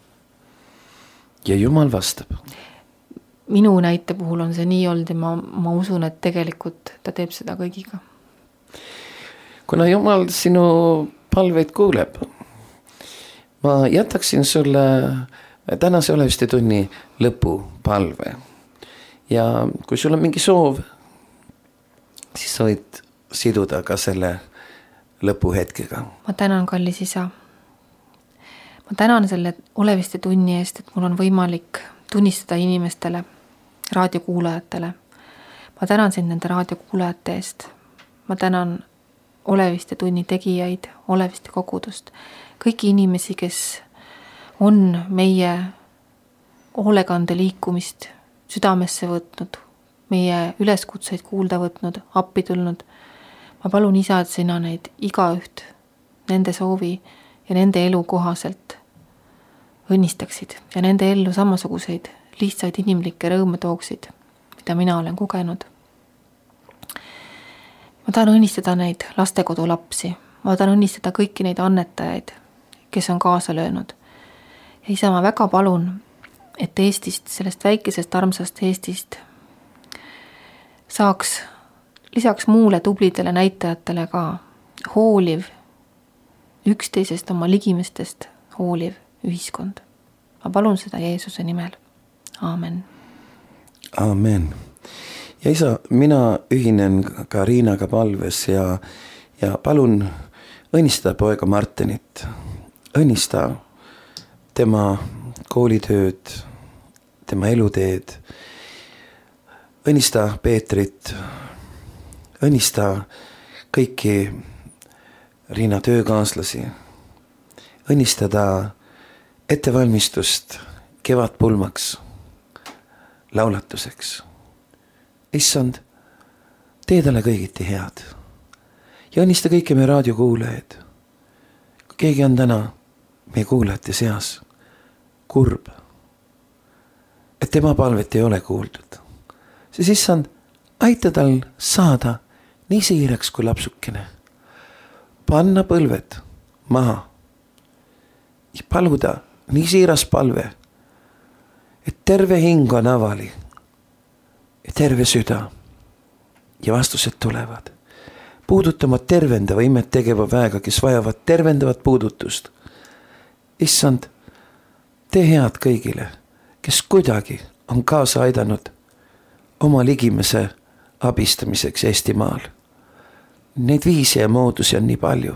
Ja Jumal vastab. Minu näite puhul on see nii olnud ja ma usun, et tegelikult ta teeb seda kõigiga. Kuna Jumal sinu palveid kuuleb, ma jätaksin sulle tänase oleviste tunni lõpupalve. Ja kui sul on mingi soov, siis sa võid siduda ka selle lõpuhetkega. Ma tänan, kallis isa. Ma tänan selle oleviste tunni eest, et mul on võimalik tunnistada inimestele, raadiokuulajatele. Ma tänan sind nende raadiokuulajate eest. Ma tänan oleviste tunni tegijaid, oleviste kogudust. Kõiki inimesi, kes on meie hoolekande liikumist südamesse võtnud, meie üleskutseid kuulda võtnud, appi tulnud. Ma palun isa, et sina neid igaüht nende soovi ja nende elu kohaselt õnnistaksid ja nende ellu samasuguseid lihtsaid inimlikke rõõme tooksid, mida mina olen kogenud. Ma tahan õnnistada neid lastekodu lapsi, ma tahan õnnistada kõiki neid annetajaid, kes on kaasa löönud. Ja isa, ma väga palun, et Eestist, sellest väikesest armsast Eestist saaks lisaks muule tublidele näitajatele ka hooliv, üksteisest oma ligimestest hooliv ühiskond. Ma palun seda Jeesuse nimel. Aamen. Aamen. Ja isa, mina ühinen ka Riinaga palves ja palun õnnistada poega Martinit. Õnnista tema koolitööd, tema eluteed. Õnnista Peetrit. Õnnista kõiki Riina töökaaslasi. Õnnistada ettevalmistust kevadpulmaks, laulatuseks. Issand, tee talle kõigiti head. Ja õnnista kõiki meie raadiokuulajaid. Kui keegi on täna meie kuulajate seas kurb, et tema palvet ei ole kuuldud, siis issand, aita tal saada nii siiraks kui lapsukene. Panna põlved maha ja paluda nii siiras palve, et terve hing on avali ja terve süda ja vastused tulevad. Puudutama tervendava imet tegeva väega, kes vajavad tervendavat puudutust. Issand, tee head kõigile, kes kuidagi on kaasa aidanud oma ligimese abistamiseks Eestimaal. Neid viisi ja moodusi on nii palju.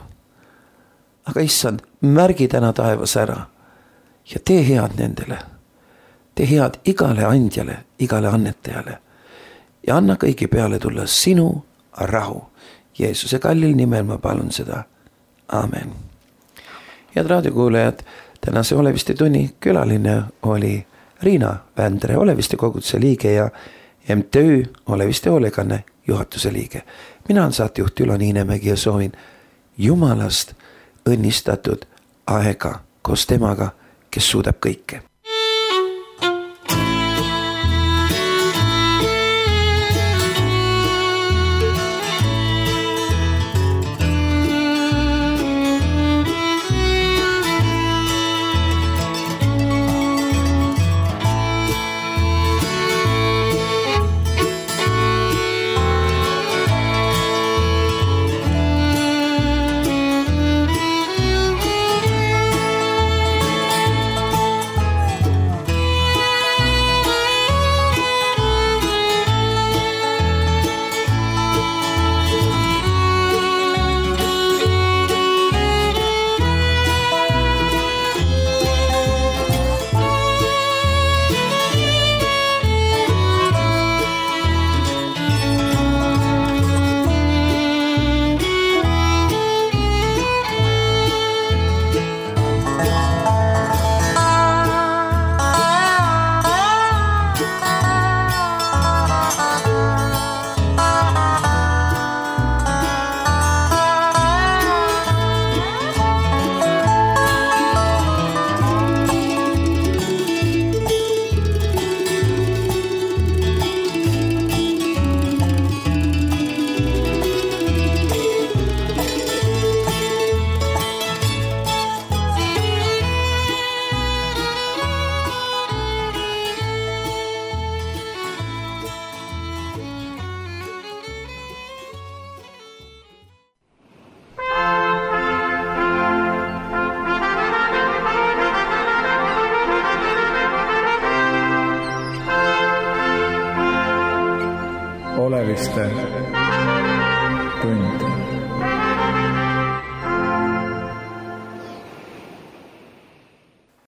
Aga issand, märgi täna taevas ära ja tee head nendele. Tee head igale andjale, igale annetajale ja anna kõigi peale tulla sinu rahu. Jeesuse kallil nimel ma palun seda. Aamen. Head raadiokuulajad, tänase Oleviste tunni külaline oli Riina Vändre, Oleviste koguduse liige ja MTÜ Oleviste hoolekanne juhatuse liige. Mina olen saatejuht Ülo Niinemägi ja soovin Jumalast õnnistatud aega koos temaga, kes suudab kõike. Oleviste tund.